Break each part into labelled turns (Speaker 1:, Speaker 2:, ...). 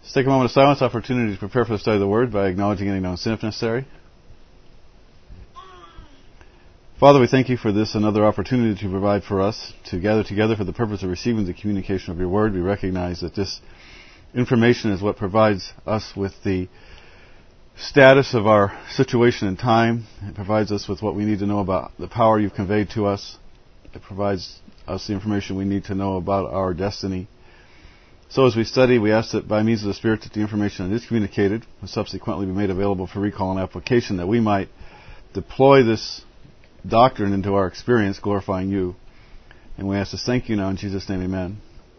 Speaker 1: Let's take a moment of silence, opportunity to prepare for the study of the Word by acknowledging any known sin if necessary. Father, we thank you for this another opportunity to provide for us to gather together for the purpose of receiving the communication of your Word. We recognize that this information is what provides us with the status of our situation and time. It provides us with what we need to know about the power you've conveyed to us. It provides us the information we need to know about our destiny. So as we study, we ask that by means of the Spirit that the information that is communicated will subsequently be made available for recall and application, that we might deploy this doctrine into our experience, glorifying you. And we ask this thank you now in Jesus' name, amen.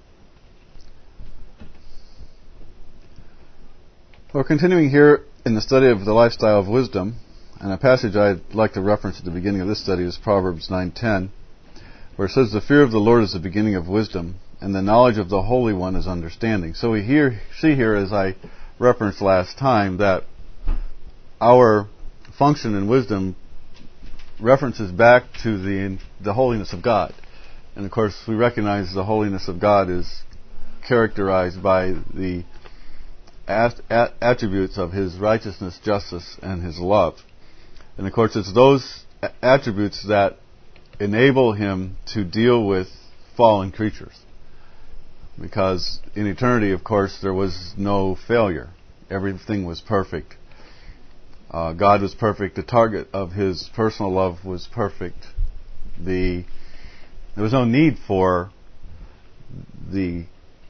Speaker 1: We're continuing here in the study of the lifestyle of wisdom, and a passage I'd like to reference at the beginning of this study is Proverbs 9:10, where it says, "The fear of the Lord is the beginning of wisdom, and the knowledge of the Holy One is understanding." So we see here, as I referenced last time, that our function in wisdom references back to the holiness of God. And of course, we recognize the holiness of God is characterized by the attributes of His righteousness, justice, and His love. And of course, it's those attributes that enable Him to deal with fallen creatures. Because in eternity, of course, there was no failure. Everything was perfect. God was perfect. The target of His personal love was perfect. There was no need for the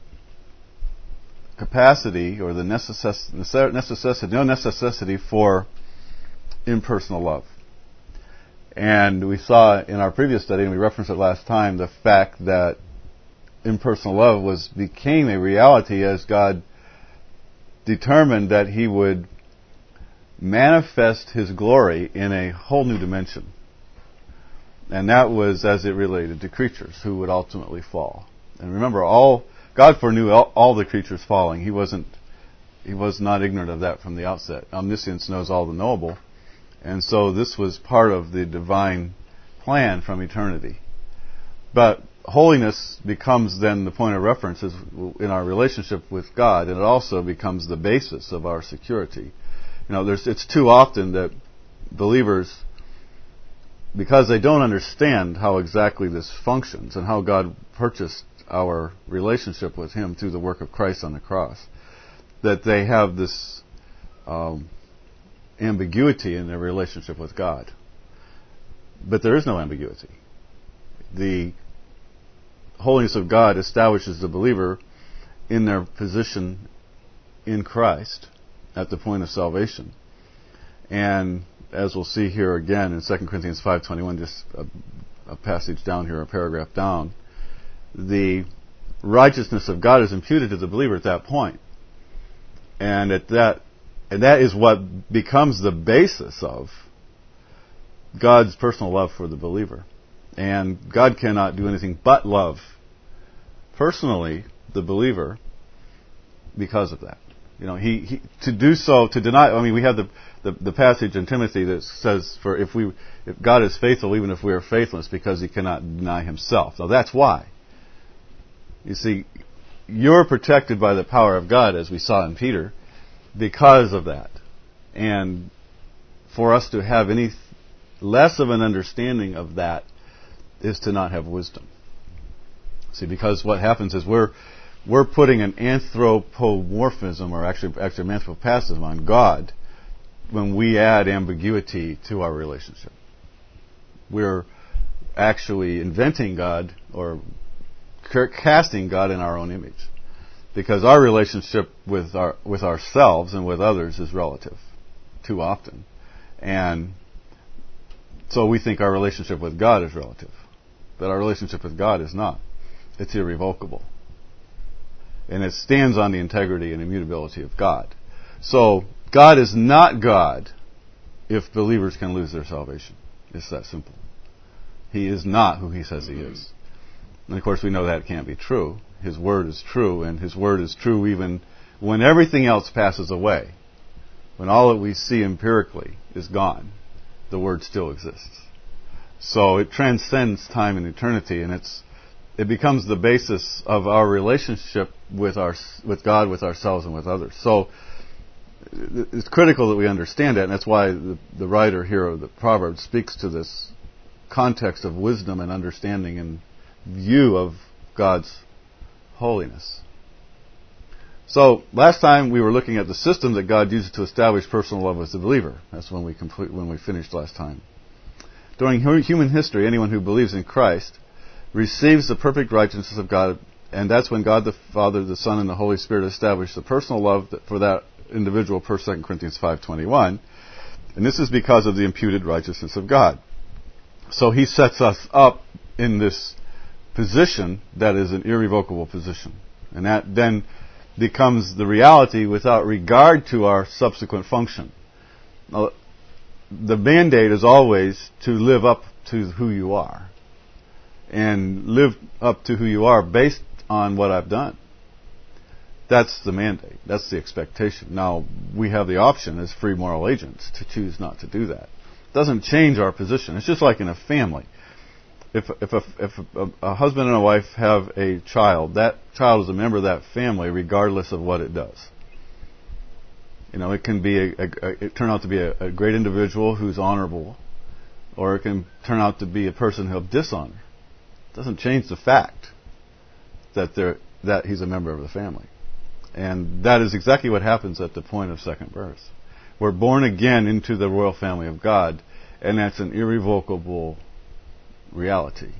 Speaker 1: capacity or the no necessity for impersonal love. And we saw in our previous study, and we referenced it last time, the fact that impersonal love became a reality as God determined that He would manifest His glory in a whole new dimension. And that was as it related to creatures who would ultimately fall. And remember, God foreknew all the creatures falling. He was not ignorant of that from the outset. Omniscience knows all the knowable. And so this was part of the divine plan from eternity. But holiness becomes then the point of reference in our relationship with God, and it also becomes the basis of our security. It's too often that believers, because they don't understand how exactly this functions and how God purchased our relationship with Him through the work of Christ on the cross, that they have this ambiguity in their relationship with God. But there is no ambiguity. The holiness of God establishes the believer in their position in Christ at the point of salvation. And as we'll see here again in 2 Corinthians 5:21, just a passage down here, a paragraph down, the righteousness of God is imputed to the believer at that point. And that is what becomes the basis of God's personal love for the believer. And God cannot do anything but love personally the believer because of that. He to do so, to deny. I mean, we have the passage in Timothy that says, if God is faithful, even if we are faithless, because He cannot deny Himself. Now that's why. You see, you're protected by the power of God, as we saw in Peter, because of that. And for us to have any less of an understanding of that is to not have wisdom. See, because what happens is we're putting an anthropomorphism, or actually anthropopathism on God when we add ambiguity to our relationship. We're actually inventing God or casting God in our own image, because our relationship with ourselves and with others is relative too often, and so we think our relationship with God is relative, but our relationship with God is not. It's irrevocable, and it stands on the integrity and immutability of God. So God is not God if believers can lose their salvation. It's that simple. He is not who He says He is. And of course we know that can't be true. His Word is true, and His Word is true even when everything else passes away. When all that we see empirically is gone, the Word still exists. So it transcends time and eternity, and it becomes the basis of our relationship with God, with ourselves, and with others. So it's critical that we understand that, and that's why the writer here of the Proverbs speaks to this context of wisdom and understanding and view of God's holiness. So last time we were looking at the system that God uses to establish personal love with the believer. That's when we finished last time. During human history, anyone who believes in Christ receives the perfect righteousness of God, and that's when God the Father, the Son, and the Holy Spirit establish the personal love for that individual per 2 Corinthians 5:21. And this is because of the imputed righteousness of God. So He sets us up in this position that is an irrevocable position. And that then becomes the reality without regard to our subsequent function. Now, the mandate is always to live up to who you are. And live up to who you are based on what I've done. That's the mandate. That's the expectation. Now, we have the option as free moral agents to choose not to do that. It doesn't change our position. It's just like in a family. If a husband and a wife have a child, that child is a member of that family regardless of what it does. You know, it can be it turn out to be a great individual who's honorable, or it can turn out to be a person of dishonor. It doesn't change the fact that he's a member of the family. And that is exactly what happens at the point of second birth. We're born again into the royal family of God, and that's an irrevocable reality.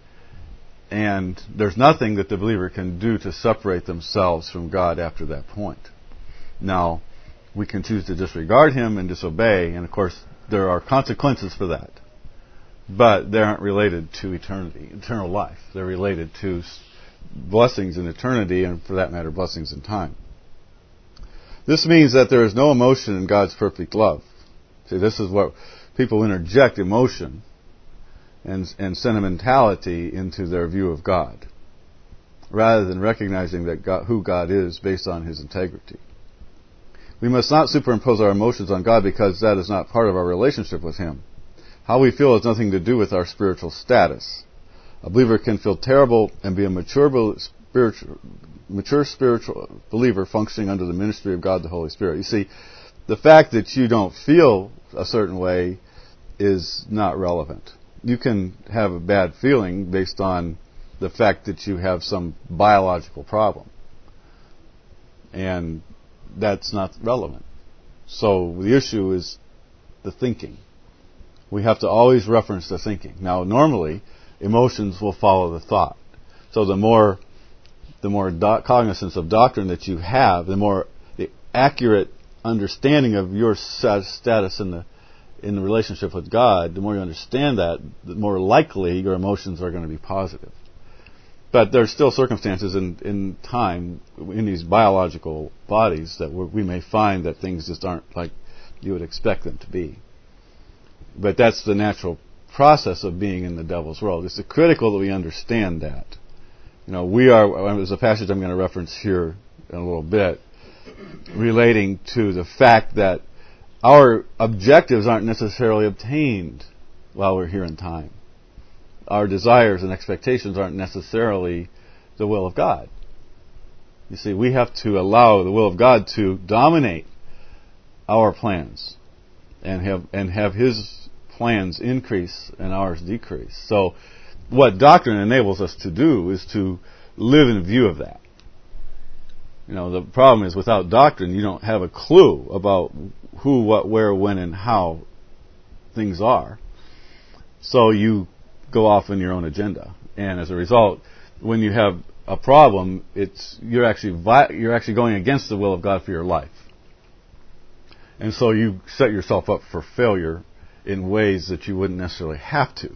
Speaker 1: And there's nothing that the believer can do to separate themselves from God after that point. Now, we can choose to disregard Him and disobey, and of course, there are consequences for that. But they aren't related to eternal life. They're related to blessings in eternity, and for that matter, blessings in time. This means that there is no emotion in God's perfect love. See, this is what people interject emotion and sentimentality into their view of God, rather than recognizing that who God is based on His integrity. We must not superimpose our emotions on God, because that is not part of our relationship with Him. How we feel has nothing to do with our spiritual status. A believer can feel terrible and be a mature spiritual believer functioning under the ministry of God the Holy Spirit. You see, the fact that you don't feel a certain way is not relevant. You can have a bad feeling based on the fact that you have some biological problem. And that's not relevant. So the issue is the thinking. We have to always reference the thinking. Now, normally, emotions will follow the thought. So the more cognizance of doctrine that you have, the accurate understanding of your status in the relationship with God, the more you understand that, the more likely your emotions are going to be positive. But there's still circumstances in time, in these biological bodies, that we may find that things just aren't like you would expect them to be. But that's the natural process of being in the devil's world. It's critical that we understand that. You know, there's a passage I'm going to reference here in a little bit, relating to the fact that our objectives aren't necessarily obtained while we're here in time. Our desires and expectations aren't necessarily the will of God. You see, we have to allow the will of God to dominate our plans and have His plans increase and ours decrease. So what doctrine enables us to do is to live in view of that. You know, the problem is, without doctrine, you don't have a clue about who, what, where, when, and how things are. So you go off on your own agenda. And as a result, when you have a problem, you're actually going against the will of God for your life. And so you set yourself up for failure in ways that you wouldn't necessarily have to.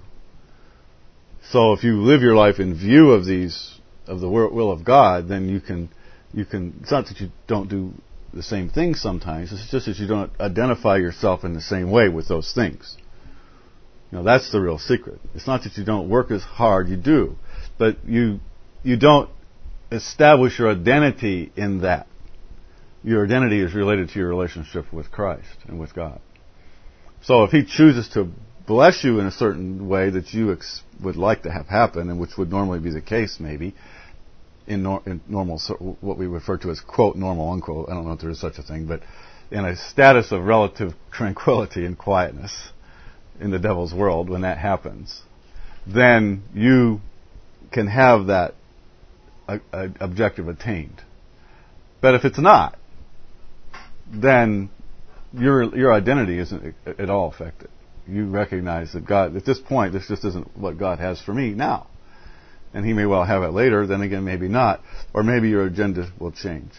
Speaker 1: So if you live your life in view of the will of God, then you can, it's not that you don't do the same things sometimes, it's just that you don't identify yourself in the same way with those things. You know, that's the real secret. It's not that you don't work as hard, you do, but you don't establish your identity in that. Your identity is related to your relationship with Christ and with God. So if He chooses to bless you in a certain way that you would like to have happen, and which would normally be the case, maybe in normal, what we refer to as quote normal unquote. I don't know if there is such a thing, but in a status of relative tranquility and quietness in the devil's world, when that happens, then you can have that objective attained. But if it's not, then your identity isn't at all affected. You recognize that God, at this point, this just isn't what God has for me now. And He may well have it later, then again maybe not. Or maybe your agenda will change.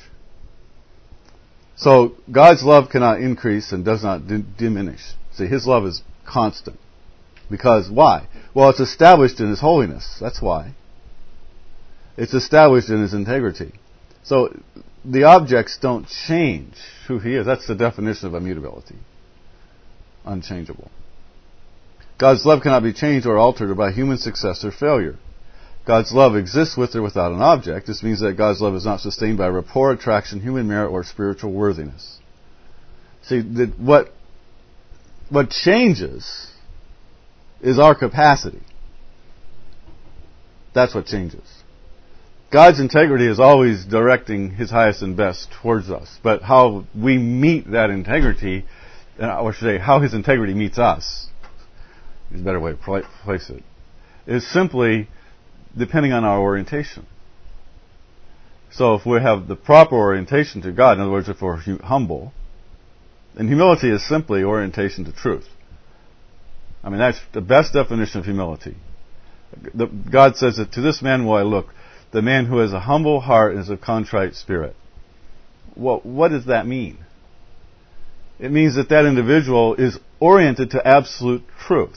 Speaker 1: So God's love cannot increase and does not diminish. See, His love is constant. Because why? Well, it's established in His holiness. That's why. It's established in His integrity. So the objects don't change who He is. That's the definition of immutability. Unchangeable. God's love cannot be changed or altered by human success or failure. God's love exists with or without an object. This means that God's love is not sustained by rapport, attraction, human merit, or spiritual worthiness. See, what changes is our capacity. That's what changes. God's integrity is always directing His highest and best towards us. But how we meet that integrity, or should I say, how His integrity meets us, is a better way to place it, is simply depending on our orientation. So if we have the proper orientation to God, in other words, if we're humble, and humility is simply orientation to truth. I mean, that's the best definition of humility. God says that to this man will I look, the man who has a humble heart and is a contrite spirit. What does that mean? It means that that individual is oriented to absolute truth.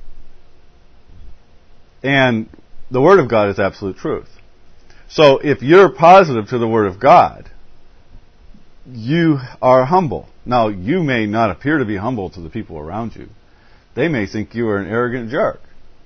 Speaker 1: And the Word of God is absolute truth. So if you're positive to the Word of God, you are humble. Now, you may not appear to be humble to the people around you. They may think you are an arrogant jerk.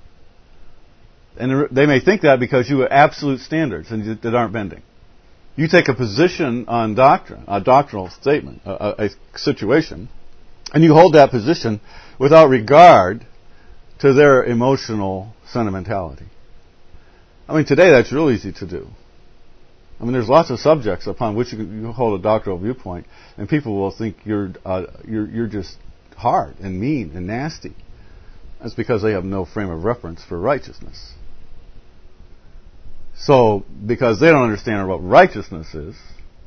Speaker 1: And they may think that because you have absolute standards and that aren't bending. You take a position on doctrine, a doctrinal statement, a situation, and you hold that position without regard to their emotional sentimentality. I mean, today that's real easy to do. I mean, there's lots of subjects upon which you hold a doctrinal viewpoint, and people will think you're just hard and mean and nasty. That's because they have no frame of reference for righteousness. So, because they don't understand what righteousness is,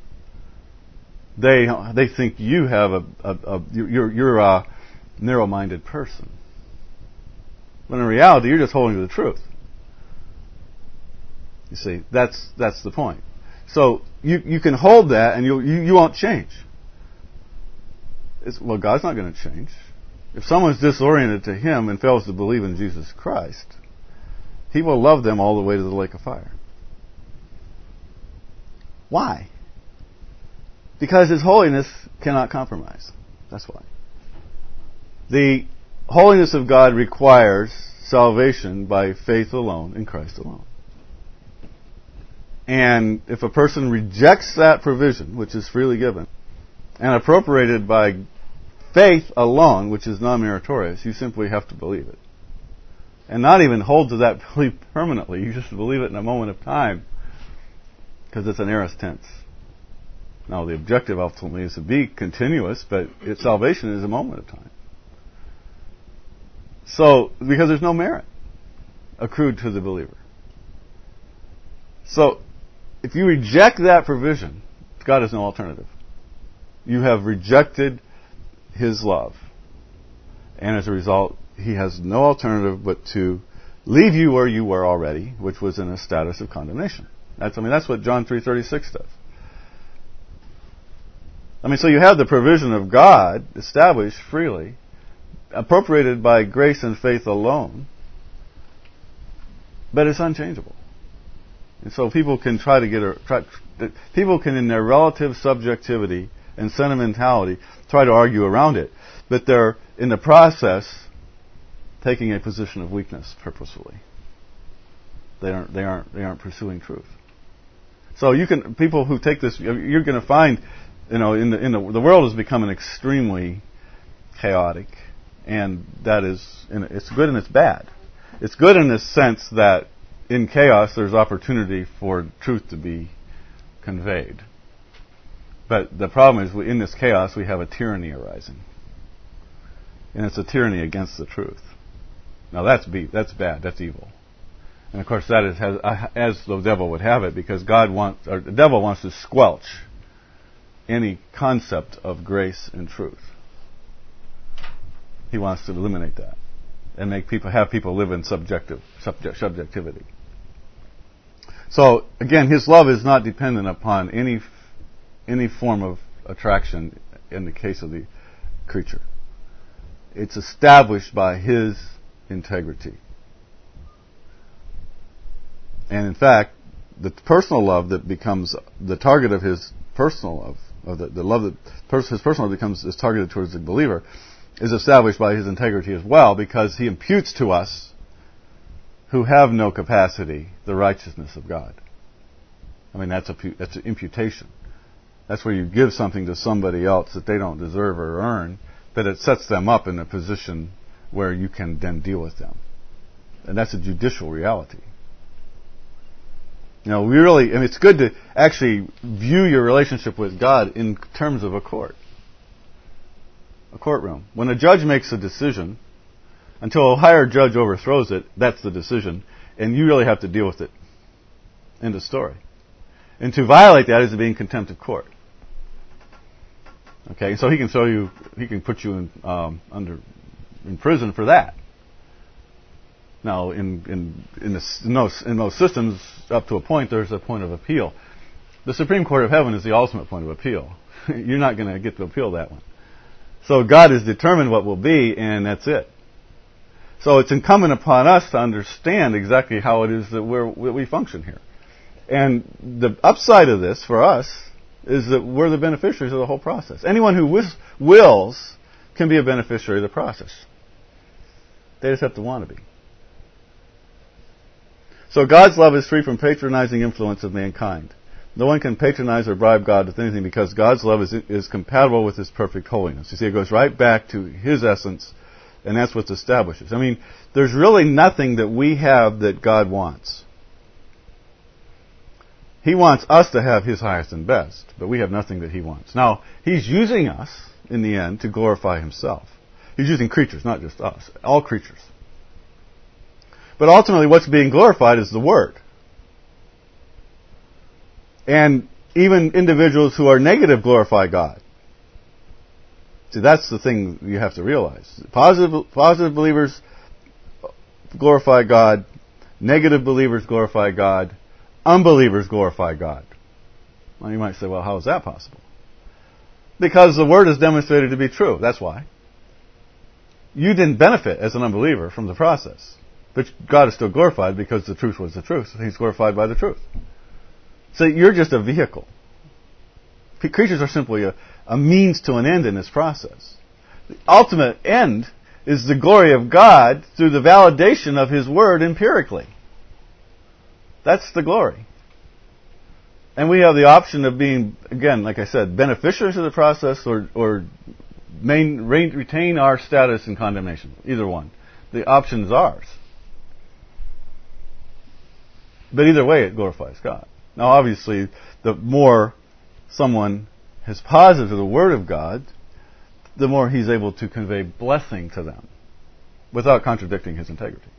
Speaker 1: they think you have you're a narrow-minded person. When in reality, you're just holding to the truth. You see, that's the point. So you can hold that, and you won't change. Well, God's not going to change. If someone's disoriented to Him and fails to believe in Jesus Christ, He will love them all the way to the lake of fire. Why? Because His holiness cannot compromise. That's why. The holiness of God requires salvation by faith alone in Christ alone. And if a person rejects that provision, which is freely given, and appropriated by faith alone, which is non-meritorious, you simply have to believe it. And not even hold to that belief permanently. You just believe it in a moment of time, because it's an aorist tense. Now, the objective ultimately is to be continuous, but its salvation is a moment of time. So, because there's no merit accrued to the believer. So, if you reject that provision, God has no alternative. You have rejected His love. And as a result, He has no alternative but to leave you where you were already, which was in a status of condemnation. That's what John 3:36 does. So you have the provision of God established freely, appropriated by grace and faith alone, but it's unchangeable. And so people can people can, in their relative subjectivity and sentimentality, try to argue around it, but they're in the process taking a position of weakness purposefully. They aren't pursuing truth. So people who take this, you're going to find, the world is becoming extremely chaotic And that is, it's good and it's bad. It's good in the sense that in chaos there's opportunity for truth to be conveyed. But the problem is, in this chaos we have a tyranny arising. And it's a tyranny against the truth. Now that's bad, that's evil. And of course that is as the devil would have it, because the devil wants to squelch any concept of grace and truth. He wants to eliminate that and have people live in subjectivity. So again, his love is not dependent upon any form of attraction in the case of the creature. It's established by his integrity. And in fact, the personal love that becomes the target of his personal love, or the love that his personal love is targeted towards the believer, is established by his integrity as well, because he imputes to us who have no capacity the righteousness of God. I mean, that's an imputation. That's where you give something to somebody else that they don't deserve or earn, but it sets them up in a position where you can then deal with them. And that's a judicial reality. You know, it's good to actually view your relationship with God in terms of a courtroom. When a judge makes a decision, until a higher judge overthrows it, that's the decision, and you really have to deal with it. End of story. And to violate that is to be in contempt of court. Okay, so he can put you in prison for that. Now, in most systems, up to a point, there's a point of appeal. The Supreme Court of Heaven is the ultimate point of appeal. You're not going to get to appeal that one. So God has determined what will be, and that's it. So it's incumbent upon us to understand exactly how it is that we function here. And the upside of this for us is that we're the beneficiaries of the whole process. Anyone who wills can be a beneficiary of the process. They just have to want to be. So God's love is free from patronizing influence of mankind. No one can patronize or bribe God with anything, because God's love is compatible with His perfect holiness. You see, it goes right back to His essence, and that's what establishes. I mean, there's really nothing that we have that God wants. He wants us to have His highest and best, but we have nothing that He wants. Now, He's using us, in the end, to glorify Himself. He's using creatures, not just us, all creatures. But ultimately, what's being glorified is the Word. And even individuals who are negative glorify God. See, that's the thing you have to realize. Positive believers glorify God. Negative believers glorify God. Unbelievers glorify God. Well, you might say, well, how is that possible? Because the Word is demonstrated to be true. That's why. You didn't benefit as an unbeliever from the process. But God is still glorified because the truth was the truth. He's glorified by the truth. So you're just a vehicle. Creatures are simply a means to an end in this process. The ultimate end is the glory of God through the validation of His Word empirically. That's the glory. And we have the option of being, again, like I said, beneficiaries of the process or retain our status in condemnation. Either one. The option is ours. But either way, it glorifies God. Now, obviously, the more someone is positive to the Word of God, the more he's able to convey blessing to them without contradicting his integrity.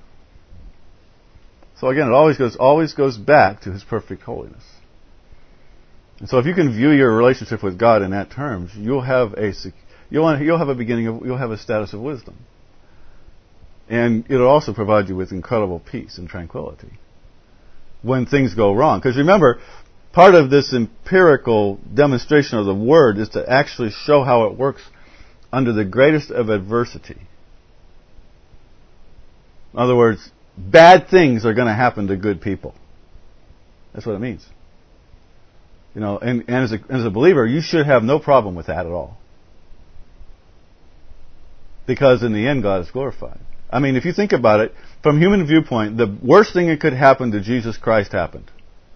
Speaker 1: So again, it always goes back to His perfect holiness. And so if you can view your relationship with God in that terms, you'll have a status of wisdom. And it'll also provide you with incredible peace and tranquility when things go wrong. Because remember, part of this empirical demonstration of the Word is to actually show how it works under the greatest of adversity. In other words, bad things are going to happen to good people. That's what it means. You know, and as a believer, you should have no problem with that at all. Because in the end, God is glorified. I mean, if you think about it, from human viewpoint, the worst thing that could happen to Jesus Christ happened.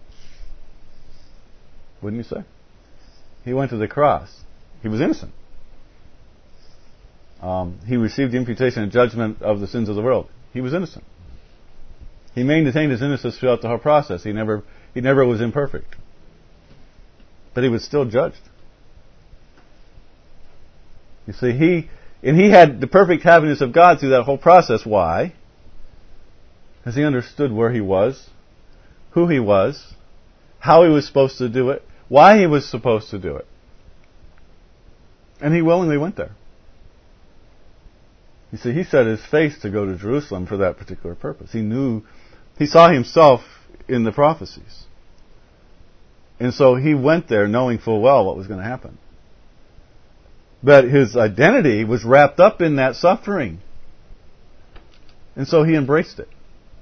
Speaker 1: Wouldn't you say? He went to the cross. He was innocent. he received the imputation and judgment of the sins of the world. He was innocent. He maintained his innocence throughout the whole process. He never was imperfect. But he was still judged. You see, he had the perfect happiness of God through that whole process. Why? Because he understood where he was, who he was, how he was supposed to do it, why he was supposed to do it. And he willingly went there. You see, he set his face to go to Jerusalem for that particular purpose. He saw himself in the prophecies. And so he went there knowing full well what was going to happen. But his identity was wrapped up in that suffering. And so he embraced it.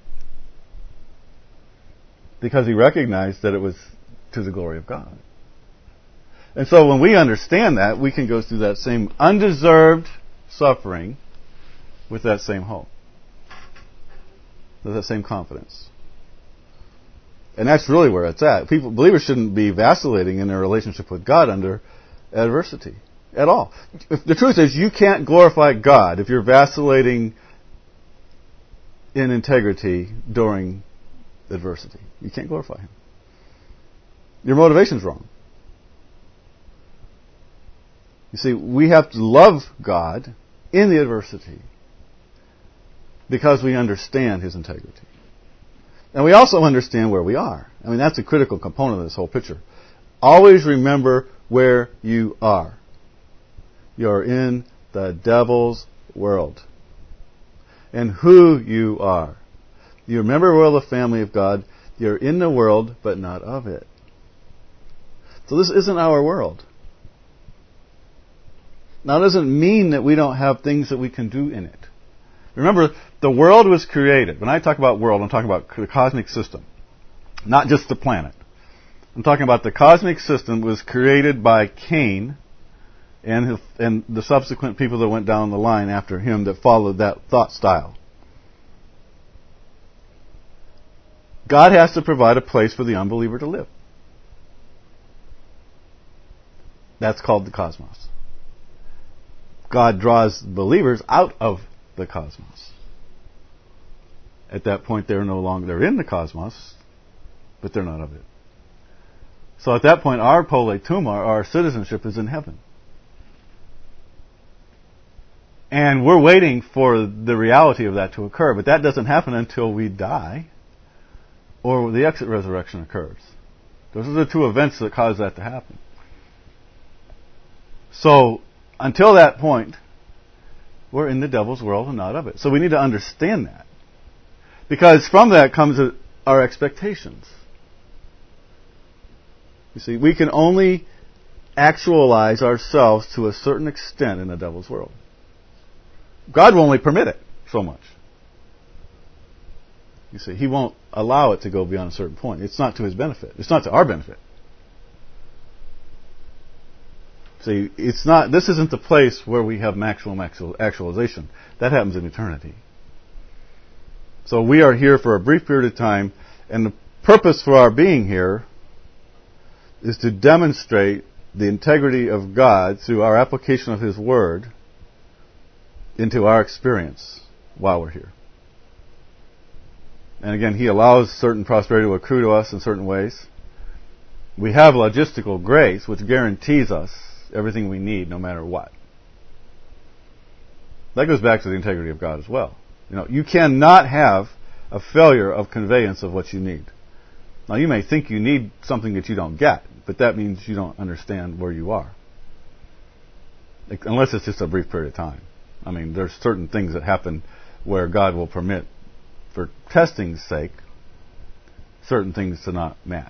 Speaker 1: Because he recognized that it was to the glory of God. And so when we understand that, we can go through that same undeserved suffering with that same hope. With that same confidence. And that's really where it's at. Believers shouldn't be vacillating in their relationship with God under adversity at all. The truth is, you can't glorify God if you're vacillating in integrity during adversity. You can't glorify Him. Your motivation's wrong. You see, we have to love God in the adversity because we understand His integrity. And we also understand where we are. I mean, that's a critical component of this whole picture. Always remember where you are. You're in the devil's world. And who you are. You remember we're the family of God. You're in the world, but not of it. So this isn't our world. Now, it doesn't mean that we don't have things that we can do in it. Remember, the world was created. When I talk about world, I'm talking about the cosmic system. Not just the planet. I'm talking about the cosmic system was created by Cain and the subsequent people that went down the line after him that followed that thought style. God has to provide a place for the unbeliever to live. That's called the cosmos. God draws believers out of the cosmos. At that point, they're in the cosmos, but they're not of it. So at that point, our poletuma, our citizenship, is in heaven. And we're waiting for the reality of that to occur, but that doesn't happen until we die or the exit resurrection occurs. Those are the two events that cause that to happen. So, until that point, we're in the devil's world and not of it. So we need to understand that. Because from that comes our expectations. You see, we can only actualize ourselves to a certain extent in the devil's world. God will only permit it so much. You see, He won't allow it to go beyond a certain point. It's not to His benefit. It's not to our benefit. See, this isn't the place where we have maximum actualization. That happens in eternity. So we are here for a brief period of time, and the purpose for our being here is to demonstrate the integrity of God through our application of His Word into our experience while we're here. And again, He allows certain prosperity to accrue to us in certain ways. We have logistical grace, which guarantees us everything we need, no matter what. That goes back to the integrity of God as well. You cannot have a failure of conveyance of what you need. Now, you may think you need something that you don't get, but that means you don't understand where you are. Unless it's just a brief period of time. I mean, there's certain things that happen where God will permit, for testing's sake, certain things to not match.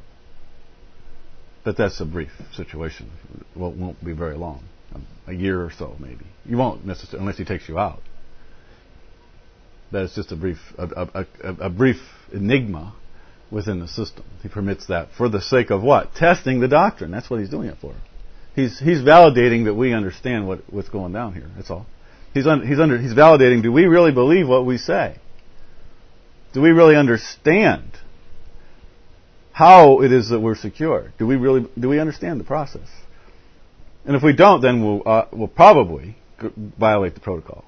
Speaker 1: But that's a brief situation. It won't be very long. A year or so, maybe. You won't necessarily, unless He takes you out. But it's just a brief enigma within the system. He permits that for the sake of what? Testing the doctrine. That's what He's doing it for. He's validating that we understand what's going down here. That's all. He's validating, do we really believe what we say? Do we really understand how it is that we're secure? Do we understand the process? And if we don't, then we'll probably violate the protocol.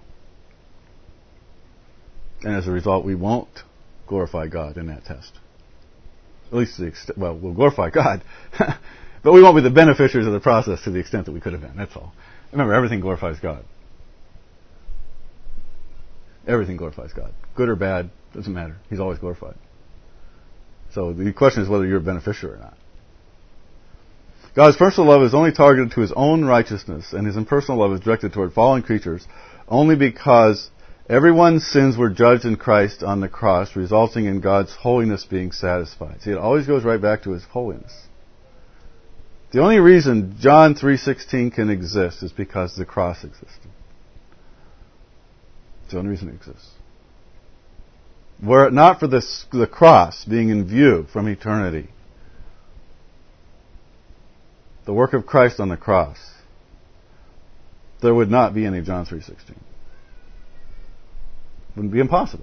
Speaker 1: And as a result, we won't glorify God in that test. At least to the extent, well, we'll glorify God, but we won't be the beneficiaries of the process to the extent that we could have been. That's all. Remember, everything glorifies God. Everything glorifies God. Good or bad, doesn't matter. He's always glorified. So the question is whether you're a beneficiary or not. God's personal love is only targeted to His own righteousness, and His impersonal love is directed toward fallen creatures only because everyone's sins were judged in Christ on the cross, resulting in God's holiness being satisfied. See, it always goes right back to His holiness. The only reason John 3:16 can exist is because the cross existed. It's the only reason it exists. Were it not for the cross being in view from eternity, the work of Christ on the cross, there would not be any John 3:16. It wouldn't be impossible.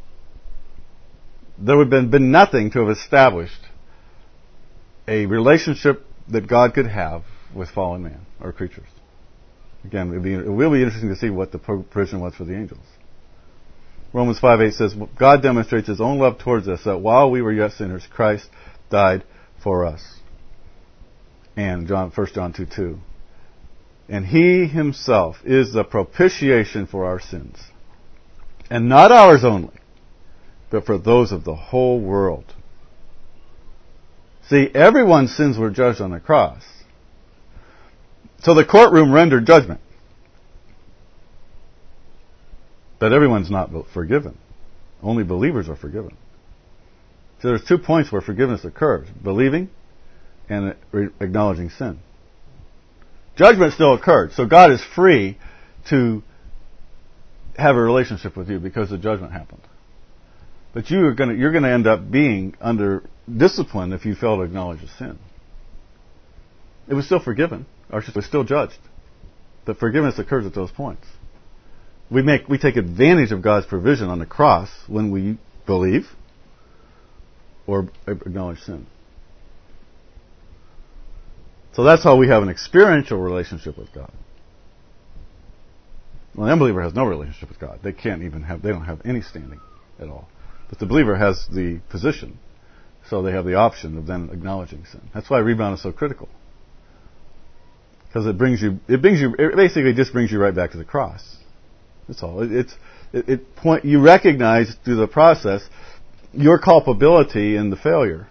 Speaker 1: There would have been nothing to have established a relationship that God could have with fallen man or creatures. Again, it will be interesting to see what the provision was for the angels. Romans 5:8 says, God demonstrates His own love towards us, that while we were yet sinners, Christ died for us. And 1 John 2:2. And He Himself is the propitiation for our sins. And not ours only, but for those of the whole world. See, everyone's sins were judged on the cross. So the courtroom rendered judgment. But everyone's not forgiven. Only believers are forgiven. So there's 2 points where forgiveness occurs. Believing and acknowledging sin. Judgment still occurred. So God is free to have a relationship with you because the judgment happened. But you're going to end up being under discipline if you fail to acknowledge a sin. It was still forgiven. Or it was still judged. But forgiveness occurs at those points. We take advantage of God's provision on the cross when we believe or acknowledge sin. So that's how we have an experiential relationship with God. Well, an unbeliever has no relationship with God. They don't have any standing at all. But the believer has the position, so they have the option of then acknowledging sin. That's why rebound is so critical. Because it basically just brings you right back to the cross. That's all. You recognize through the process your culpability in the failure.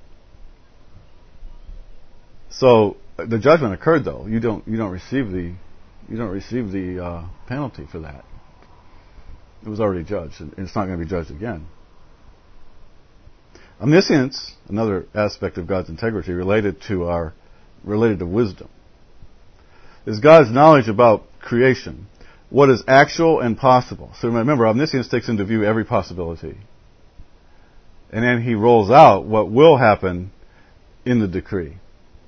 Speaker 1: So the judgment occurred, though. You don't receive the penalty for that. It was already judged, and it's not going to be judged again. Omniscience, another aspect of God's integrity related to wisdom, is God's knowledge about creation, what is actual and possible. So remember, omniscience takes into view every possibility. And then He rolls out what will happen in the decree.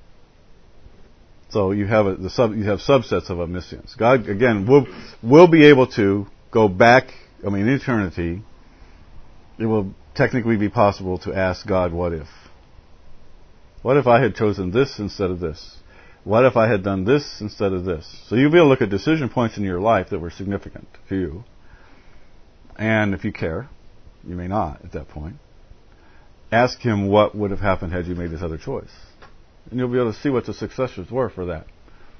Speaker 1: So you have subsets of omniscience. God, again, will be able to go back, in eternity. It will technically be possible to ask God, what if? What if I had chosen this instead of this? What if I had done this instead of this? So you'll be able to look at decision points in your life that were significant to you. And if you care, you may not at that point, ask Him what would have happened had you made this other choice. And you'll be able to see what the successors were for that.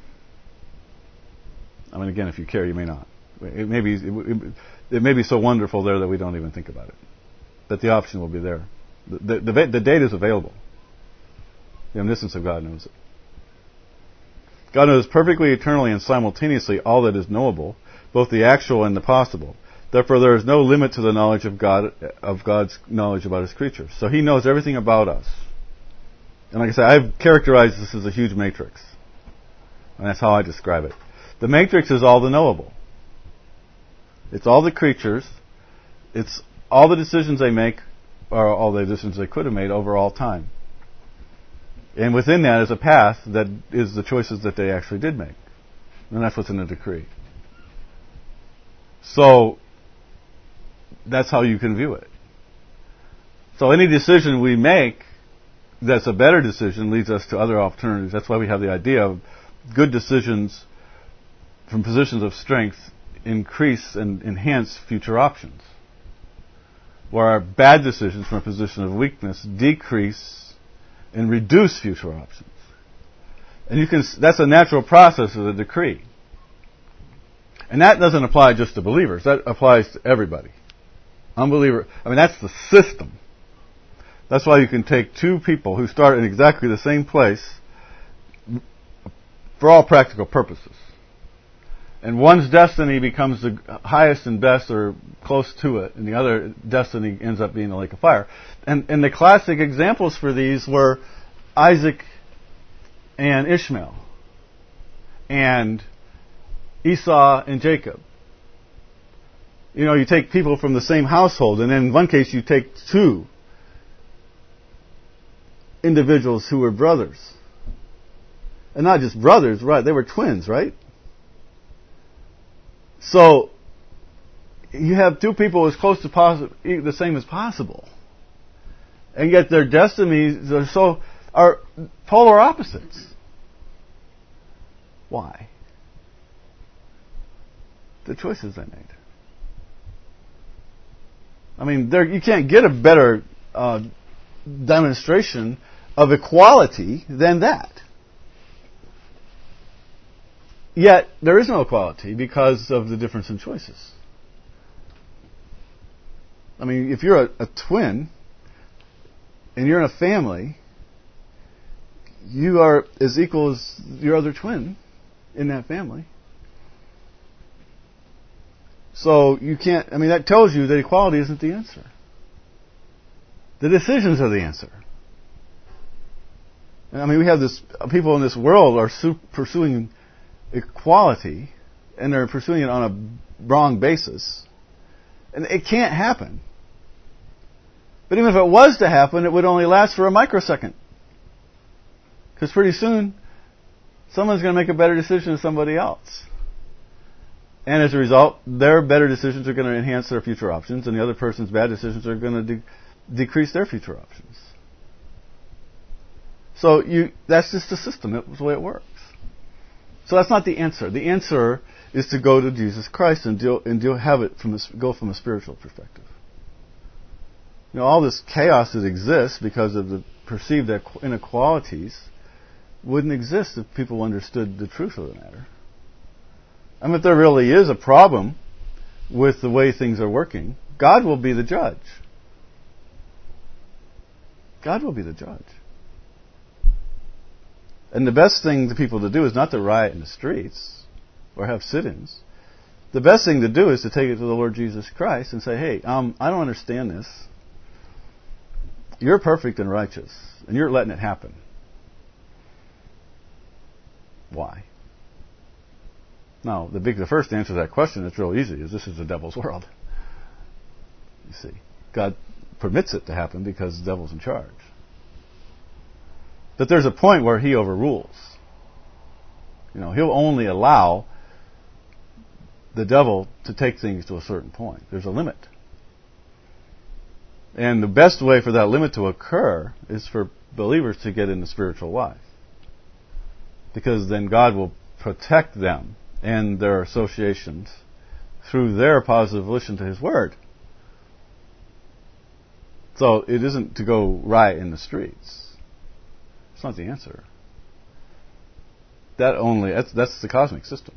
Speaker 1: Again, if you care, you may not. It may be so wonderful there that we don't even think about it. But the option will be there. The data is available. The omniscience of God knows it. God knows perfectly, eternally, and simultaneously all that is knowable, both the actual and the possible. Therefore, there is no limit to the knowledge of God's knowledge about His creatures. So He knows everything about us. And like I said, I've characterized this as a huge matrix. And that's how I describe it. The matrix is all the knowable. It's all the creatures. It's all the decisions they make, or all the decisions they could have made over all time. And within that is a path that is the choices that they actually did make. And that's what's in the decree. So, that's how you can view it. So any decision we make that's a better decision leads us to other alternatives. That's why we have the idea of good decisions from positions of strength increase and enhance future options, where our bad decisions from a position of weakness decrease and reduce future options. And that's a natural process of the decree. And that doesn't apply just to believers. That applies to everybody. Unbeliever. I mean, that's the system. That's why you can take two people who start in exactly the same place for all practical purposes. And one's destiny becomes the highest and best or close to it, and the other destiny ends up being the lake of fire. And the classic examples for these were Isaac and Ishmael, and Esau and Jacob. You know, you take people from the same household, and in one case you take two individuals who were brothers. And not just brothers, right? They were twins, right? So, you have two people as close to the same as possible. And yet their destinies are polar opposites. Why? The choices they made. I mean, you can't get a better demonstration of equality than that. Yet, there is no equality because of the difference in choices. I mean, if you're a twin, and you're in a family, you are as equal as your other twin in that family. So, you can't, I mean, that tells you that equality isn't the answer. The decisions are the answer. I mean, we have people in this world are pursuing equality, and they're pursuing it on a wrong basis. And it can't happen. But even if it was to happen, it would only last for a microsecond. Because pretty soon, someone's going to make a better decision than somebody else. And as a result, their better decisions are going to enhance their future options, and the other person's bad decisions are going to decrease their future options. So that's just the system. It's the way it works. So that's not the answer. The answer is to go to Jesus Christ and have it go from a spiritual perspective. You know, all this chaos that exists because of the perceived inequalities wouldn't exist if people understood the truth of the matter. I mean, if there really is a problem with the way things are working, God will be the judge. God will be the judge. And the best thing for people to do is not to riot in the streets or have sit-ins. The best thing to do is to take it to the Lord Jesus Christ and say, hey, I don't understand this. You're perfect and righteous, and you're letting it happen. Why? Now, the first answer to that question is real easy, is this is the devil's world. You see, God permits it to happen because the devil's in charge. But there's a point where he overrules. You know, he'll only allow the devil to take things to a certain point. There's a limit. And the best way for that limit to occur is for believers to get into spiritual life. Because then God will protect them and their associations through their positive volition to His Word. So it isn't to go riot in the streets. It's not the answer. That's the cosmic system.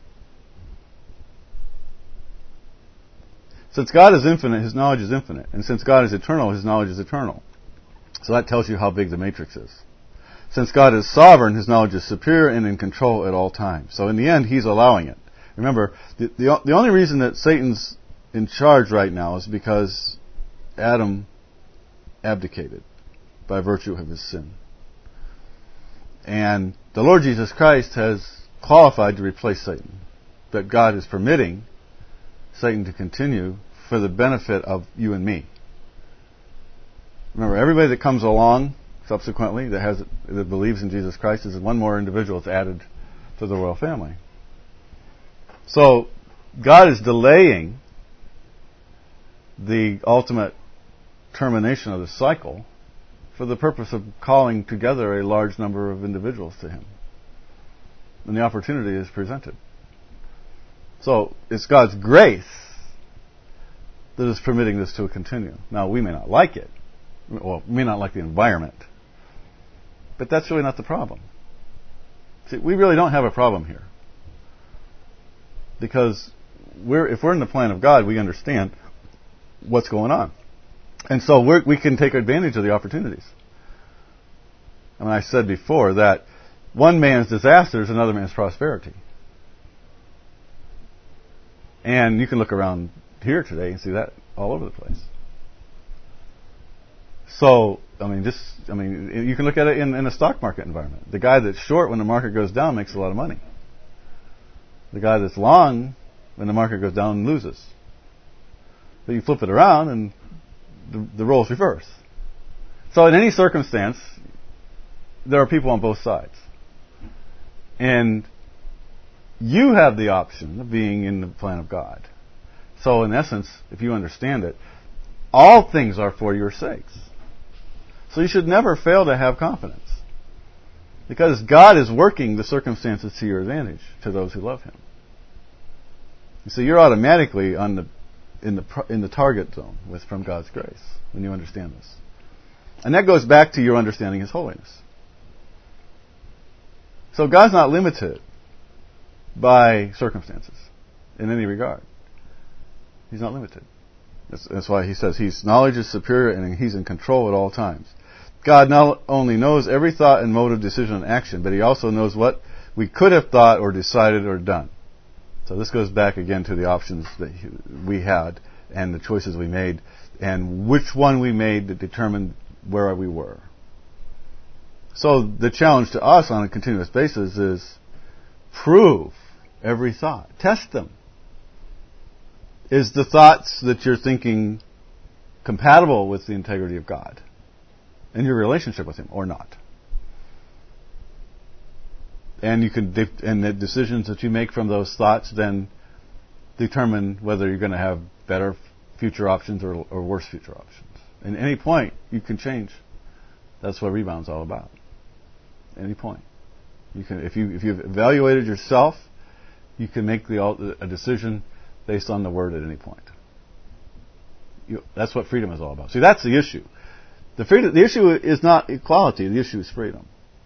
Speaker 1: Since God is infinite, His knowledge is infinite. And since God is eternal, His knowledge is eternal. So that tells you how big the matrix is. Since God is sovereign, His knowledge is superior and in control at all times. So in the end, He's allowing it. Remember, the only reason that Satan's in charge right now is because Adam abdicated by virtue of his sin. And the Lord Jesus Christ has qualified to replace Satan. But God is permitting Satan to continue for the benefit of you and me. Remember, everybody that comes along subsequently that believes in Jesus Christ is one more individual that's added to the royal family. So God is delaying the ultimate termination of the cycle for the purpose of calling together a large number of individuals to Him. And the opportunity is presented. So it's God's grace that is permitting this to continue. Now, we may not like it. Well, we may not like the environment. But that's really not the problem. See, we really don't have a problem here. Because if we're in the plan of God, we understand what's going on. And so we can take advantage of the opportunities. I mean, I said before that one man's disaster is another man's prosperity. And you can look around here today and see that all over the place. So, you can look at it in a stock market environment. The guy that's short when the market goes down makes a lot of money. The guy that's long when the market goes down loses. But you flip it around and the roles reverse. So in any circumstance, there are people on both sides. And you have the option of being in the plan of God. So in essence, if you understand it, all things are for your sakes. So you should never fail to have confidence. Because God is working the circumstances to your advantage, to those who love Him. You see, you're automatically in the target zone from God's grace when you understand this. And that goes back to your understanding His holiness. So God's not limited by circumstances in any regard. He's not limited. That's why He says His knowledge is superior and He's in control at all times. God not only knows every thought and mode of decision and action, but He also knows what we could have thought or decided or done. So this goes back again to the options that we had and the choices we made and which one we made that determined where we were. So the challenge to us on a continuous basis is prove every thought. Test them. Is the thoughts that you're thinking compatible with the integrity of God and your relationship with Him or not? And and the decisions that you make from those thoughts then determine whether you're going to have better future options or worse future options. And at any point, you can change. That's what Rebound's all about. At any point. You can, if you've evaluated yourself, you can make a decision based on the Word at any point. That's what freedom is all about. See, that's the issue. The issue is not equality. The issue is freedom.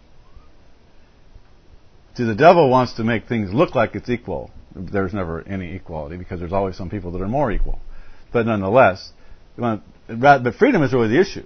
Speaker 1: See, the devil wants to make things look like it's equal. There's never any equality because there's always some people that are more equal. But nonetheless, but freedom is really the issue.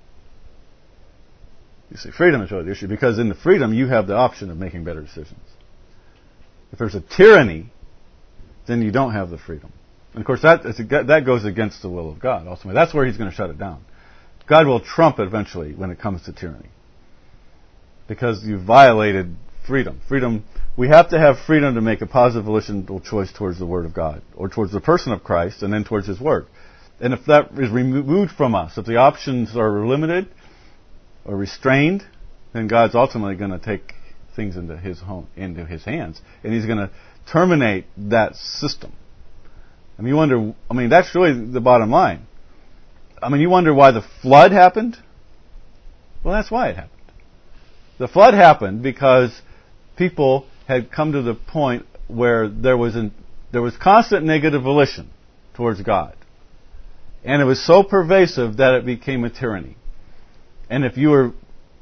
Speaker 1: You see, freedom is really the issue because in the freedom you have the option of making better decisions. If there's a tyranny, then you don't have the freedom. And of course, that goes against the will of God, ultimately. That's where He's going to shut it down. God will trump it eventually when it comes to tyranny. Because you violated freedom. We have to have freedom to make a positive volitional choice towards the Word of God, or towards the person of Christ, and then towards His Word. And if that is removed from us, if the options are limited or restrained, then God's ultimately going to take things into His hands, and He's going to terminate that system. That's really the bottom line. You wonder why the flood happened? Well, that's why it happened. The flood happened because people had come to the point where there was constant negative volition towards God. And it was so pervasive that it became a tyranny. And if you were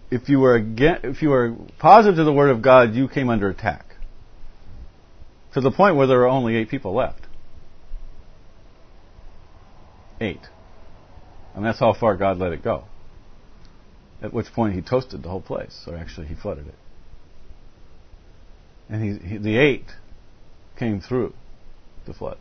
Speaker 1: positive to the Word of God, you came under attack. To the point where there were only 8 people left. 8. And that's how far God let it go. At which point He toasted the whole place. Or actually He flooded it. And the 8 came through the flood.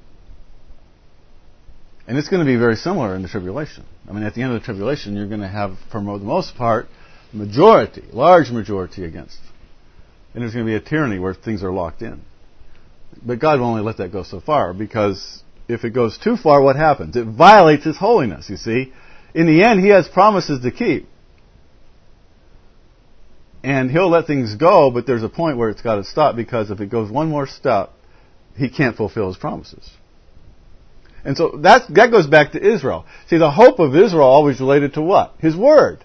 Speaker 1: And it's going to be very similar in the tribulation. At the end of the tribulation, you're going to have, for the most part, large majority against. And there's going to be a tyranny where things are locked in. But God will only let that go so far, because if it goes too far, what happens? It violates His holiness, you see. In the end, He has promises to keep. And He'll let things go, but there's a point where it's got to stop, because if it goes one more step, He can't fulfill His promises. And so that goes back to Israel. See, the hope of Israel always related to what? His Word.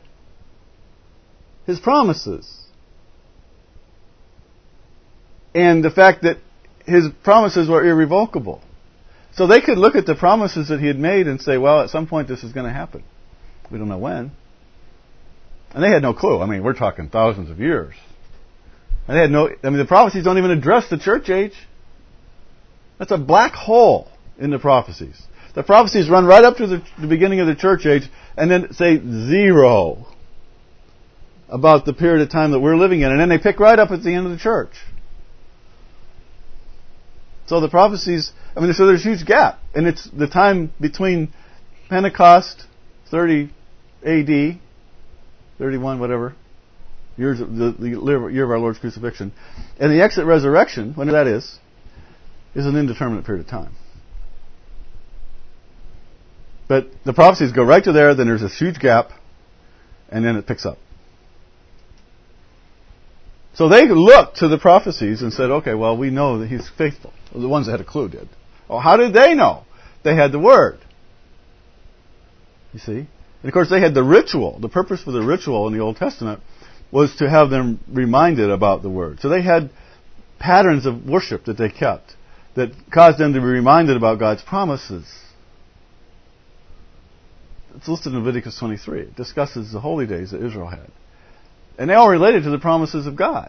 Speaker 1: His promises. And the fact that His promises were irrevocable. So they could look at the promises that He had made and say, well, at some point this is going to happen. We don't know when. And they had no clue. I mean, we're talking thousands of years. And they had the prophecies don't even address the church age. That's a black hole in the prophecies. The prophecies run right up to the beginning of the church age and then say zero about the period of time that we're living in. And then they pick right up at the end of the church. So the prophecies, so there's a huge gap. And it's the time between Pentecost, 30 AD, 31, whatever, years of the year of our Lord's crucifixion, and the exit resurrection, when that is an indeterminate period of time. But the prophecies go right to there, then there's this huge gap, and then it picks up. So they looked to the prophecies and said, okay, well, we know that He's faithful. Well, the ones that had a clue did. Oh, how did they know? They had the Word. You see? And of course, they had the ritual. The purpose for the ritual in the Old Testament was to have them reminded about the Word. So they had patterns of worship that they kept that caused them to be reminded about God's promises. It's listed in Leviticus 23. It discusses the holy days that Israel had. And they all related to the promises of God.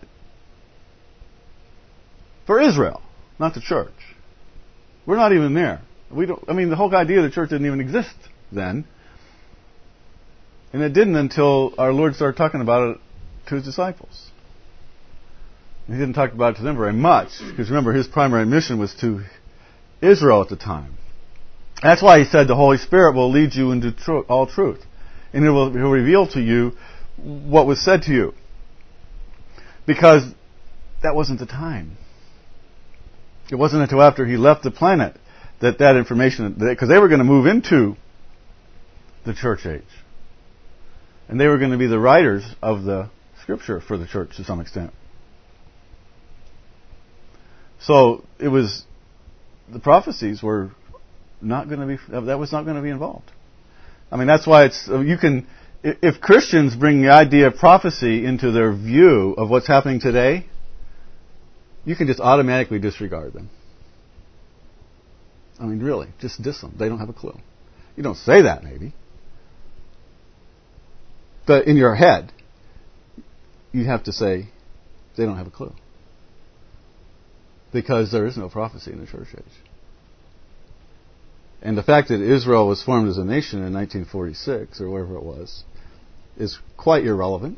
Speaker 1: For Israel, not the church. We're not even there. The whole idea of the church didn't even exist then. And it didn't until our Lord started talking about it to His disciples. He didn't talk about it to them very much, because remember, His primary mission was to Israel at the time. That's why He said the Holy Spirit will lead you into all truth. And He'll reveal to you what was said to you. Because that wasn't the time. It wasn't until after He left the planet that information, because they were going to move into the church age. And they were going to be the writers of the Scripture for the church to some extent. So the prophecies were not going to be, that was not going to be involved. That's why if Christians bring the idea of prophecy into their view of what's happening today, you can just automatically disregard them. Really, just diss them. They don't have a clue. You don't say that, maybe. But in your head, you have to say, they don't have a clue. Because there is no prophecy in the church age. And the fact that Israel was formed as a nation in 1946, or wherever it was, is quite irrelevant.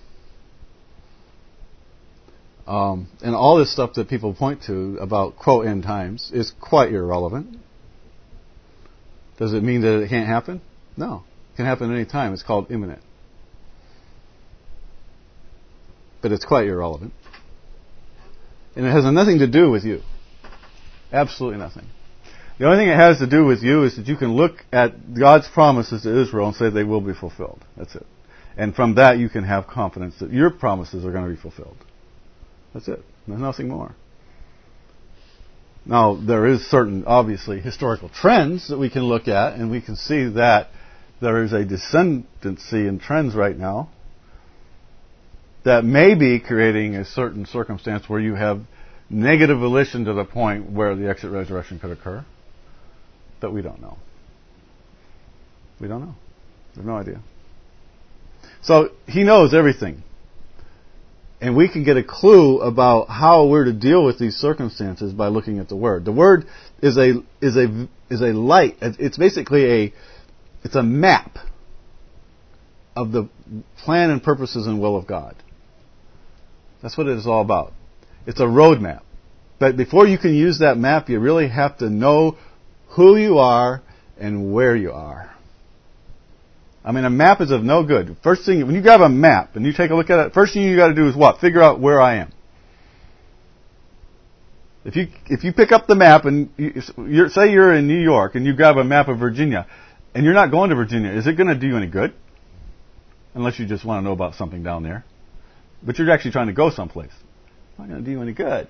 Speaker 1: And all this stuff that people point to about, quote, end times, is quite irrelevant. Does it mean that it can't happen? No. It can happen any time. It's called imminent. But it's quite irrelevant. And it has nothing to do with you. Absolutely nothing. The only thing it has to do with you is that you can look at God's promises to Israel and say they will be fulfilled. That's it. And from that you can have confidence that your promises are going to be fulfilled. That's it. There's nothing more. Now, there is certain, obviously, historical trends that we can look at, and we can see that there is a descendancy in trends right now that may be creating a certain circumstance where you have negative volition to the point where the exit resurrection could occur. But we don't know. We don't know. We have no idea. So, He knows everything. And we can get a clue about how we're to deal with these circumstances by looking at the Word. The Word is a light. It's basically it's a map of the plan and purposes and will of God. That's what it is all about. It's a road map. But before you can use that map, you really have to know who you are and where you are. A map is of no good. First thing, when you grab a map and you take a look at it, first thing you got to do is what? Figure out where I am. If you pick up the map and say you're in New York and you grab a map of Virginia and you're not going to Virginia, is it going to do you any good? Unless you just want to know about something down there. But you're actually trying to go someplace. It's not going to do you any good.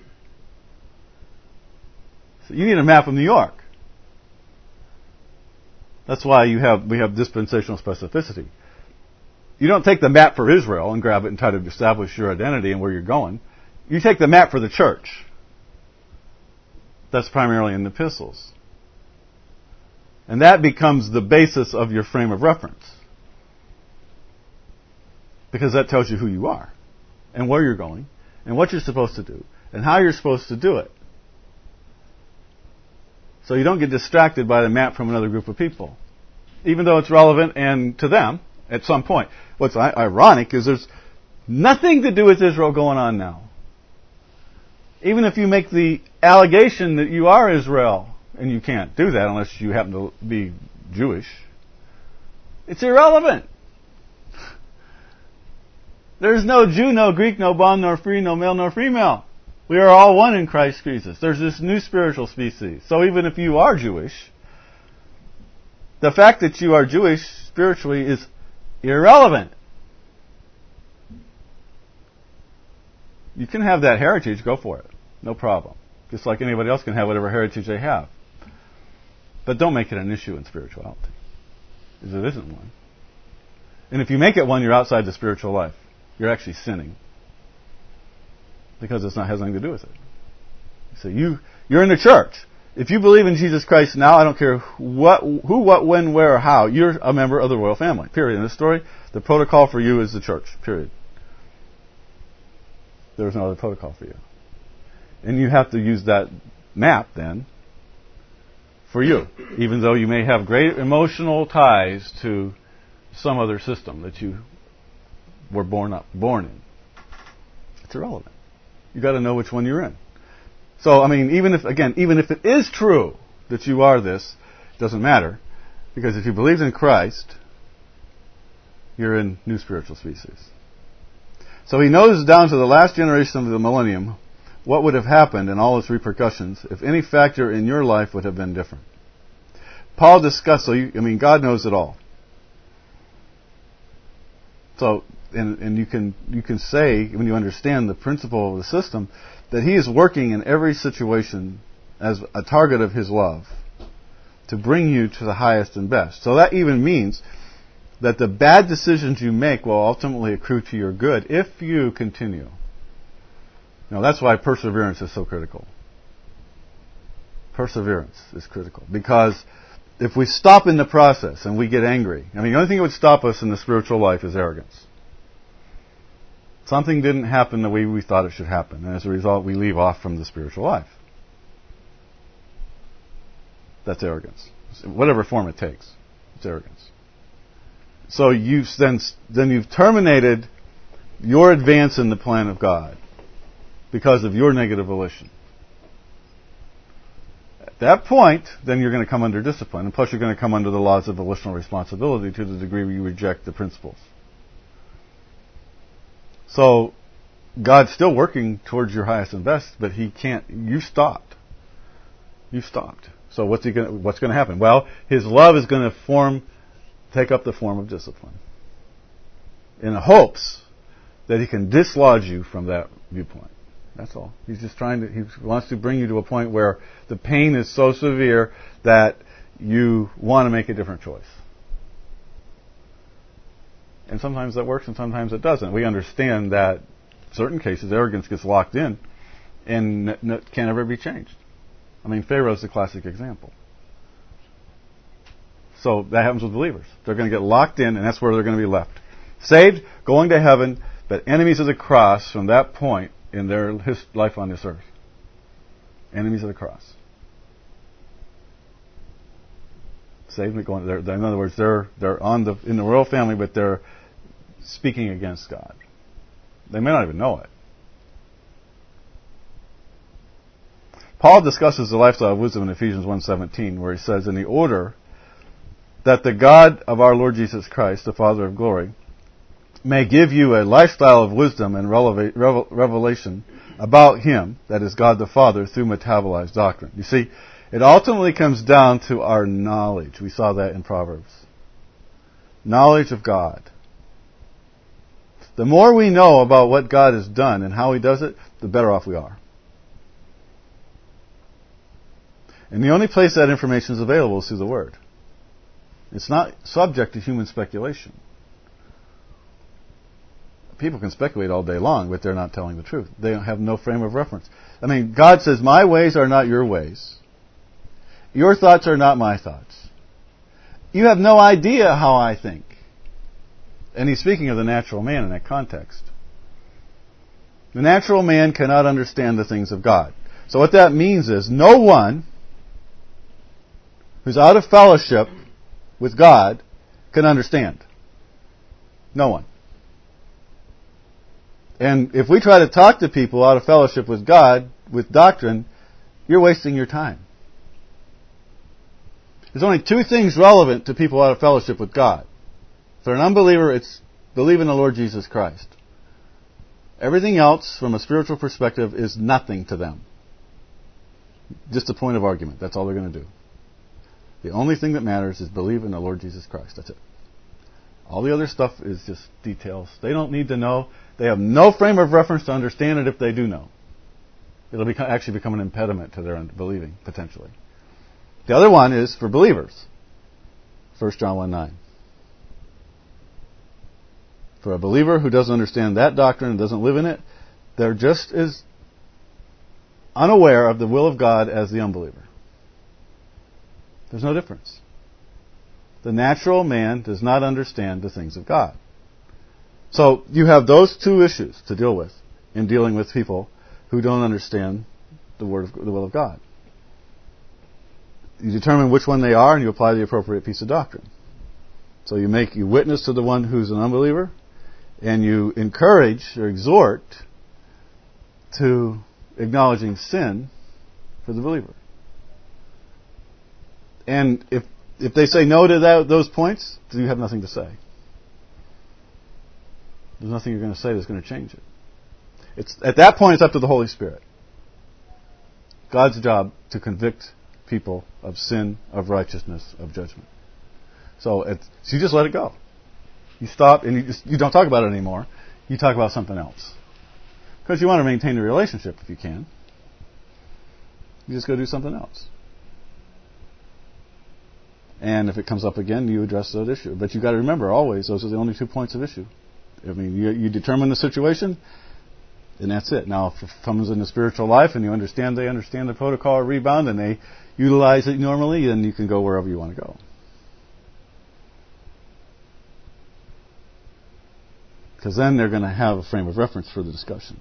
Speaker 1: So you need a map of New York. That's why we have dispensational specificity. You don't take the map for Israel and grab it and try to establish your identity and where you're going. You take the map for the church. That's primarily in the epistles. And that becomes the basis of your frame of reference. Because that tells you who you are, and where you're going, and what you're supposed to do, and how you're supposed to do it. So you don't get distracted by the map from another group of people, even though it's relevant and to them at some point. What's ironic is there's nothing to do with Israel going on now. Even if you make the allegation that you are Israel, and you can't do that unless you happen to be Jewish, it's irrelevant. There's no Jew, no Greek, no bond, nor free, no male, nor female. We are all one in Christ Jesus. There's this new spiritual species. So even if you are Jewish, the fact that you are Jewish spiritually is irrelevant. You can have that heritage, go for it. No problem. Just like anybody else can have whatever heritage they have. But don't make it an issue in spirituality, because it isn't one. And if you make it one, you're outside the spiritual life. You're actually sinning, because it has nothing to do with it. So you're in the church. If you believe in Jesus Christ now, I don't care who, what, when, where, or how, you're a member of the royal family. Period. In this story, the protocol for you is the church. Period. There is no other protocol for you. And you have to use that map then for you, even though you may have great emotional ties to some other system that you were born in. It's irrelevant. You got to know which one you're in. So, I mean, even if it is true that you are this, it doesn't matter, because if you believe in Christ, you're in new spiritual species. So he knows down to the last generation of the millennium what would have happened and all its repercussions if any factor in your life would have been different. Paul discussed, God knows it all. So, and you can say, when you understand the principle of the system, that he is working in every situation as a target of his love to bring you to the highest and best. So that even means that the bad decisions you make will ultimately accrue to your good if you continue. Now, that's why perseverance is so critical. Perseverance is critical. Because if we stop in the process and we get angry, the only thing that would stop us in the spiritual life is arrogance. Something didn't happen the way we thought it should happen, and as a result, we leave off from the spiritual life. That's arrogance. Whatever form it takes, it's arrogance. So you've terminated your advance in the plan of God because of your negative volition. At that point, then you're going to come under discipline, and plus you're going to come under the laws of volitional responsibility to the degree where you reject the principles. So God's still working towards your highest and best, but He can't. You stopped. So what's going to happen? Well, His love is going to take up the form of discipline, in hopes that He can dislodge you from that viewpoint. That's all. He wants to bring you to a point where the pain is so severe that you want to make a different choice. And sometimes that works and sometimes it doesn't. We understand that in certain cases arrogance gets locked in and can't ever be changed. Pharaoh's the classic example. So that happens with believers. They're going to get locked in, and that's where they're going to be left. Saved, going to heaven, but enemies of the cross from that point in their life on this earth. Enemies of the cross. Saved, going. In other words, they're in the royal family, but they're speaking against God. They may not even know it. Paul discusses the lifestyle of wisdom in Ephesians 1:17, where he says, in the order that the God of our Lord Jesus Christ, the Father of glory, may give you a lifestyle of wisdom and revelation about Him, that is God the Father, through metabolized doctrine. You see, it ultimately comes down to our knowledge. We saw that in Proverbs. Knowledge of God. The more we know about what God has done and how He does it, the better off we are. And the only place that information is available is through the Word. It's not subject to human speculation. people can speculate all day long, but they're not telling the truth. They have no frame of reference. I mean, God says, my ways are not your ways. Your thoughts are not my thoughts. You have no idea how I think. And he's speaking of the natural man in that context. The natural man cannot understand the things of God. So what that means is no one who's out of fellowship with God can understand. No one. And if we try to talk to people out of fellowship with God, with doctrine, you're wasting your time. There's only two things relevant to people out of fellowship with God. For an unbeliever, it's believe in the Lord Jesus Christ. Everything else, from a spiritual perspective, is nothing to them. Just a point of argument. That's all they're going to do. The only thing that matters is believe in the Lord Jesus Christ. That's it. All the other stuff is just details. They don't need to know. They have no frame of reference to understand it if they do know. It'll actually become an impediment to their believing, potentially. The other one is for believers. 1 John 1:9. For a believer who doesn't understand that doctrine and doesn't live in it, they're just as unaware of the will of God as the unbeliever. There's no difference. The natural man does not understand the things of God. So you have those two issues to deal with in dealing with people who don't understand the will of God. You determine which one they are and you apply the appropriate piece of doctrine. So you witness to the one who's an unbeliever, and you encourage or exhort to acknowledging sin for the believer. And if they say no to those points, you have nothing to say. There's nothing you're going to say that's going to change it. At that point, it's up to the Holy Spirit. God's job to convict people of sin, of righteousness, of judgment. So you just let it go. You stop and you don't talk about it anymore. You talk about something else. Because you want to maintain the relationship if you can. You just go do something else. And if it comes up again, you address that issue. But you've got to remember, always, those are the only 2 points of issue. I mean, you determine the situation, and that's it. Now, if it comes in the spiritual life and they understand the protocol of rebound and they utilize it normally, then you can go wherever you want to go. Because then they're going to have a frame of reference for the discussion.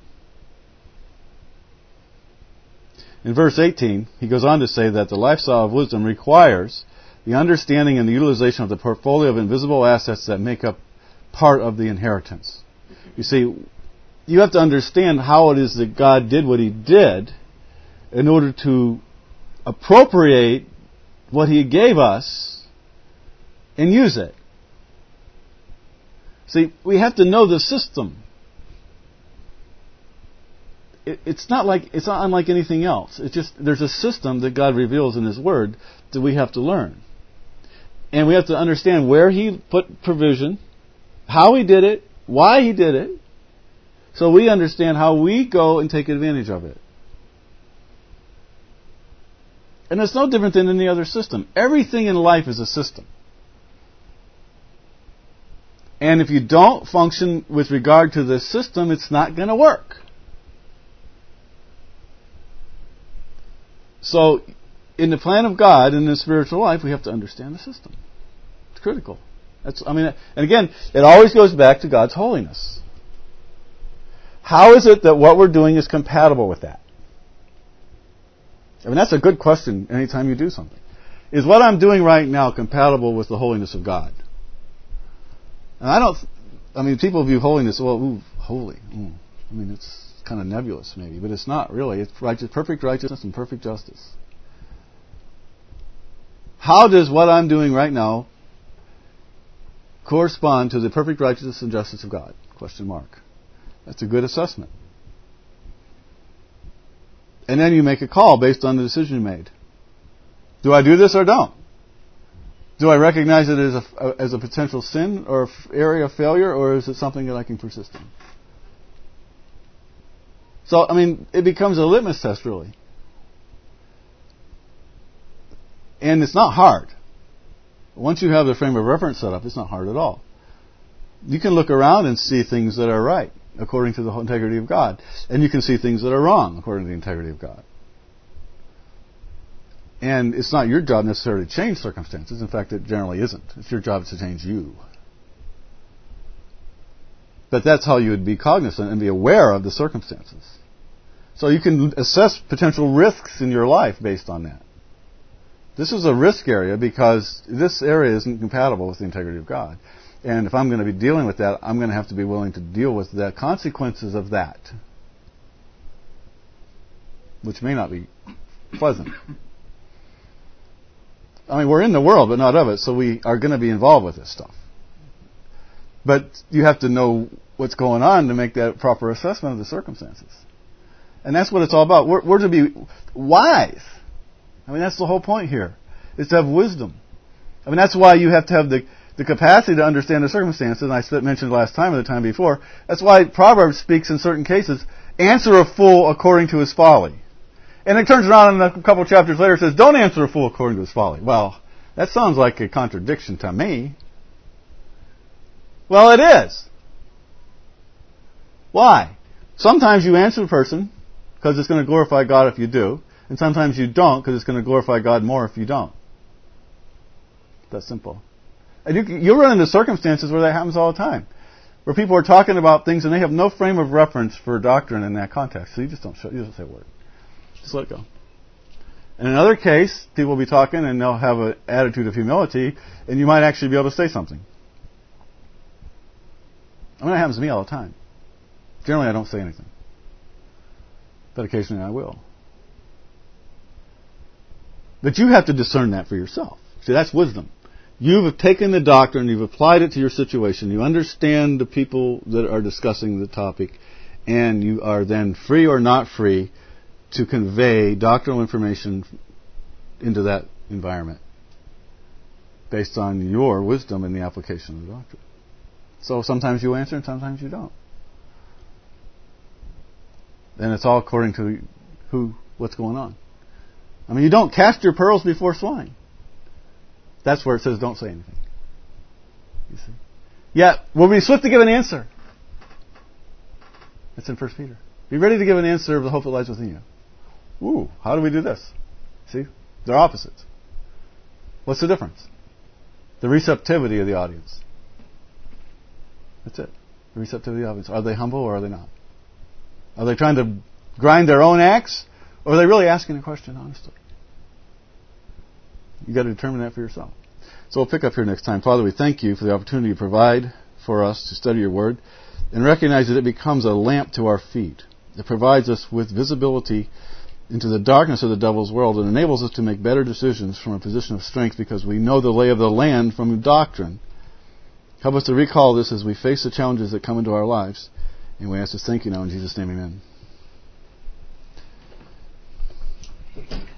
Speaker 1: In verse 18, he goes on to say that the lifestyle of wisdom requires the understanding and the utilization of the portfolio of invisible assets that make up part of the inheritance. You see, you have to understand how it is that God did what He did in order to appropriate what He gave us and use it. See, we have to know the system. It's not unlike anything else. It's just there's a system that God reveals in His Word that we have to learn. And we have to understand where He put provision, how He did it, why He did it, so we understand how we go and take advantage of it. And it's no different than any other system. Everything in life is a system. And if you don't function with regard to this system, it's not going to work. So, in the plan of God, in the spiritual life, we have to understand the system. It's critical. And again, it always goes back to God's holiness. How is it that what we're doing is compatible with that? I mean, that's a good question anytime you do something. Is what I'm doing right now compatible with the holiness of God? And people view holiness, holy. It's kind of nebulous maybe, but it's not really. It's perfect righteousness and perfect justice. How does what I'm doing right now correspond to the perfect righteousness and justice of God? ? That's a good assessment. And then you make a call based on the decision you made. Do I do this or don't? Do I recognize it as a potential sin or area of failure, or is it something that I can persist in? So, it becomes a litmus test, really. And it's not hard. Once you have the frame of reference set up, it's not hard at all. You can look around and see things that are right according to the integrity of God. And you can see things that are wrong according to the integrity of God. And it's not your job necessarily to change circumstances. In fact, it generally isn't. It's your job to change you. But that's how you would be cognizant and be aware of the circumstances. So you can assess potential risks in your life based on that. This is a risk area because this area isn't compatible with the integrity of God. And if I'm going to be dealing with that, I'm going to have to be willing to deal with the consequences of that, which may not be pleasant. I mean, we're in the world, but not of it, so we are going to be involved with this stuff. But you have to know what's going on to make that proper assessment of the circumstances. And that's what it's all about. We're to be wise. I mean, that's the whole point here, is to have wisdom. I mean, that's why you have to have the capacity to understand the circumstances, and I mentioned last time or the time before. That's why Proverbs speaks in certain cases, answer a fool according to his folly. And it turns around and a couple chapters later says, don't answer a fool according to his folly. Well, that sounds like a contradiction to me. Well, it is. Why? Sometimes you answer a person because it's going to glorify God if you do, and sometimes you don't because it's going to glorify God more if you don't. That's simple. And you'll run into circumstances where that happens all the time, where people are talking about things and they have no frame of reference for doctrine in that context. So you just don't say a word. Just let it go. In another case, people will be talking and they'll have an attitude of humility, and you might actually be able to say something. I mean, that happens to me all the time. Generally, I don't say anything. But occasionally I will. But you have to discern that for yourself. See, that's wisdom. You've taken the doctrine, you've applied it to your situation, you understand the people that are discussing the topic, and you are then free or not free to convey doctrinal information into that environment based on your wisdom in the application of the doctrine. So sometimes you answer and sometimes you don't. And it's all according to what's going on. I mean, you don't cast your pearls before swine. That's where it says don't say anything. You see? Yet, we'll be swift to give an answer. That's in 1 Peter. Be ready to give an answer of the hope that lies within you. Ooh, how do we do this? See? They're opposites. What's the difference? The receptivity of the audience. That's it. The receptivity of the audience. Are they humble or are they not? Are they trying to grind their own axe? Or are they really asking a question honestly? You've got to determine that for yourself. So we'll pick up here next time. Father, we thank you for the opportunity you provide for us to study your word and recognize that it becomes a lamp to our feet. It provides us with visibility into the darkness of the devil's world and enables us to make better decisions from a position of strength because we know the lay of the land from doctrine. Help us to recall this as we face the challenges that come into our lives. And we ask this thank you now in Jesus' name, amen.